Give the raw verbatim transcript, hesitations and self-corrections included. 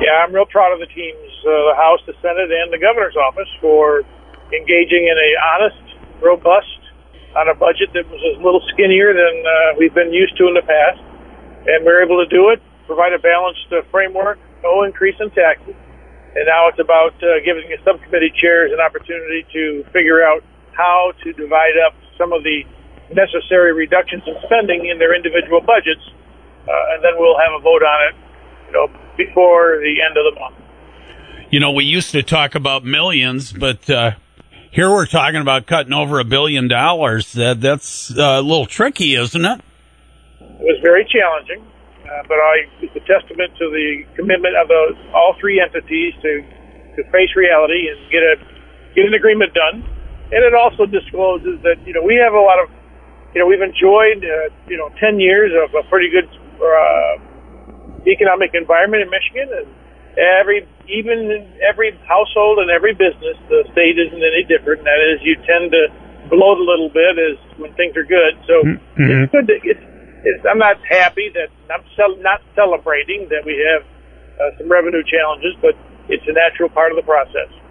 Yeah, I'm real proud of the teams, uh, the House, the Senate, and the governor's office for engaging in a honest, robust, on a budget that was a little skinnier than uh, we've been used to in the past. And we're able to do it, provide a balanced uh, framework, no increase in taxes. And now it's about uh, giving the subcommittee chairs an opportunity to figure out how to divide up some of the necessary reductions in spending in their individual budgets. Uh, and then we'll have a vote on it, you know, before the end of the month. You know, we used to talk about millions, but uh, here we're talking about cutting over a billion dollars. That, that's uh, a little tricky, isn't it? It was very challenging, uh, but I, it's a testament to the commitment of the, all three entities to, to face reality and get a get an agreement done. And it also discloses that, you know, we have a lot of, you know, we've enjoyed, uh, you know, ten years of a pretty good uh, economic environment in Michigan, and every even in every household and every business, the state isn't any different. That is, you tend to bloat a little bit as when things are good. So mm-hmm. it's good. To, it's, it's, I'm not happy that I'm cel- not celebrating that we have uh, some revenue challenges, but it's a natural part of the process.